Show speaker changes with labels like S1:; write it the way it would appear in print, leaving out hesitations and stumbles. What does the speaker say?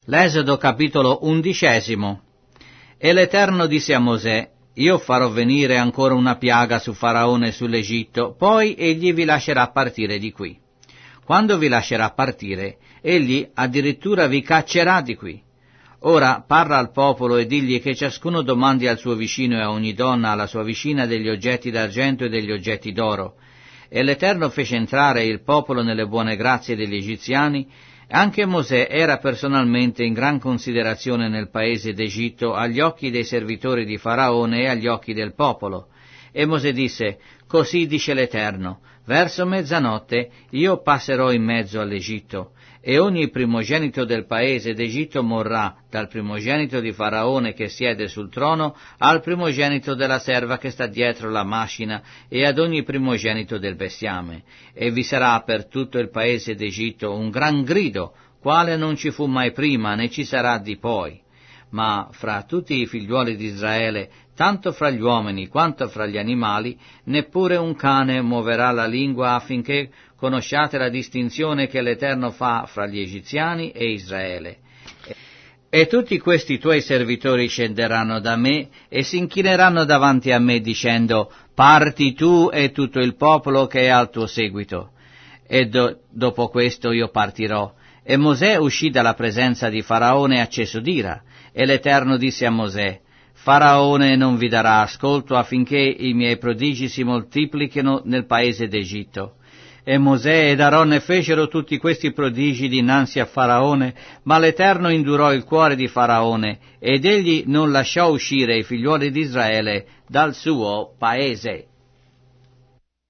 S1: Esodo capitolo 11. E l'Eterno disse a Mosè: Io farò venire ancora una piaga su Faraone e sull'Egitto, poi egli vi lascerà partire di qui. Quando vi lascerà partire, egli addirittura vi caccerà di qui. Ora parla al popolo e digli che ciascuno domandi al suo vicino e a ogni donna alla sua vicina degli oggetti d'argento e degli oggetti d'oro. E l'Eterno fece entrare il popolo nelle buone grazie degli egiziani. Anche Mosè era personalmente in gran considerazione nel paese d'Egitto agli occhi dei servitori di Faraone e agli occhi del popolo. E Mosè disse: Così dice l'Eterno, verso mezzanotte io passerò in mezzo all'Egitto, e ogni primogenito del paese d'Egitto morrà, dal primogenito di Faraone che siede sul trono, al primogenito della serva che sta dietro la macina, e ad ogni primogenito del bestiame. E vi sarà per tutto il paese d'Egitto un gran grido, quale non ci fu mai prima, né ci sarà di poi. Ma fra tutti i figliuoli di Israele, tanto fra gli uomini quanto fra gli animali, neppure un cane muoverà la lingua affinché conosciate la distinzione che l'Eterno fa fra gli egiziani e Israele. E tutti questi tuoi servitori scenderanno da me e si inchineranno davanti a me dicendo: Parti tu e tutto il popolo che è al tuo seguito. E dopo questo io partirò. E Mosè uscì dalla presenza di Faraone acceso d'ira. E l'Eterno disse a Mosè: Faraone non vi darà ascolto affinché i miei prodigi si moltiplichino nel paese d'Egitto. E Mosè ed Aronne fecero tutti questi prodigi dinanzi a Faraone, ma l'Eterno indurò il cuore di Faraone, ed egli non lasciò uscire i figliuoli di Israele dal suo paese.